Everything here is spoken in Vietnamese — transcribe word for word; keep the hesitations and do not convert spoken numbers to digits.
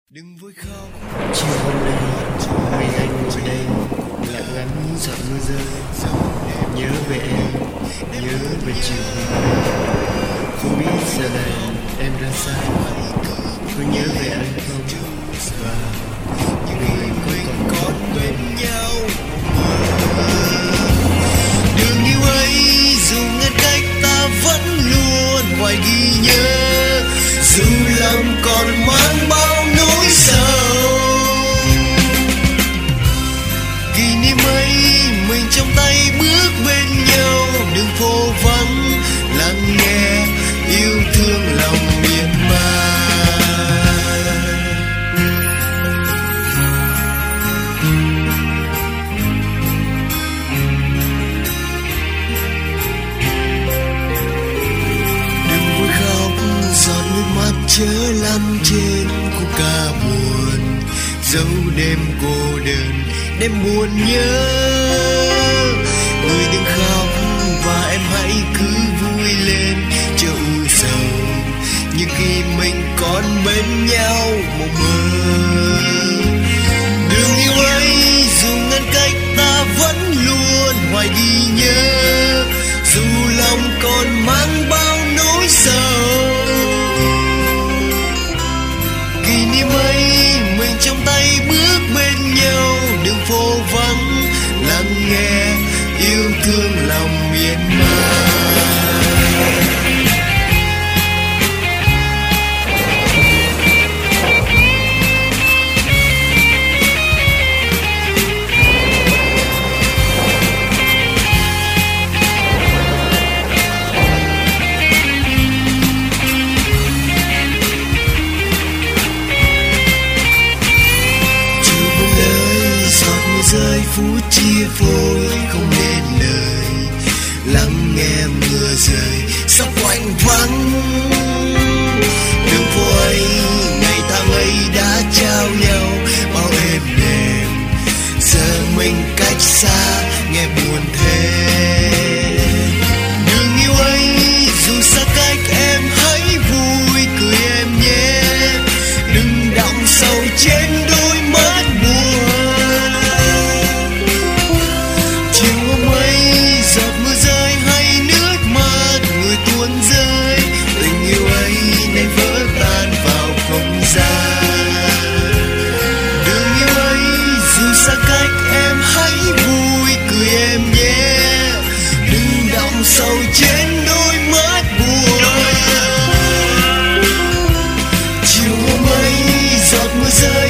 Đừng vui khóc. Chiều hôm nay mình anh ngồi đây lặng ngắm giọt mưa rơi, nhớ về em, nhớ về chiều hôm nay. Không biết giờ này em ra sao, có nhớ về anh không, và người có còn còn bên nhau. Đường yêu ấy dù ngăn cách ta vẫn luôn hoài ghi nhớ, dù lòng còn mang bao nỗi sầu. Kỷ niệm ấy mình trong tay bước bên nhau, đường phố vắng lắng nghe yêu thương lòng miên man. Đừng vui khóc, giọt nước mắt chớ lăn trên khúc ca buồn, dấu đêm cô đơn, đêm buồn nhớ. Người đừng khóc và em hãy cứ vui lên, chớ u sầu như khi mình còn bên nhau mộng mơ. Đường yêu ấy dù ngăn cách ta vẫn luôn hoài ghi nhớ, dù lòng còn mang bao nỗi sầu. Kỷ niệm ấy mình trong tay bước bên nhau, đường phố vắng lắng nghe yêu thương lòng miên man. Rơi phút chia phôi không nên lời, lắng nghe mưa rơi sắp quạnh vắng. Đường phố ấy ngày tháng ấy đã trao nhau bao êm đềm, giờ mình cách xa nghe buồn thêm. Đường yêu ấy dù xa cách em hãy vui cười em nhé, đừng đọng sầu trên đôi mắt buồn. Sầu trên đôi mắt buồn, chiều hôm ấy giọt mưa rơi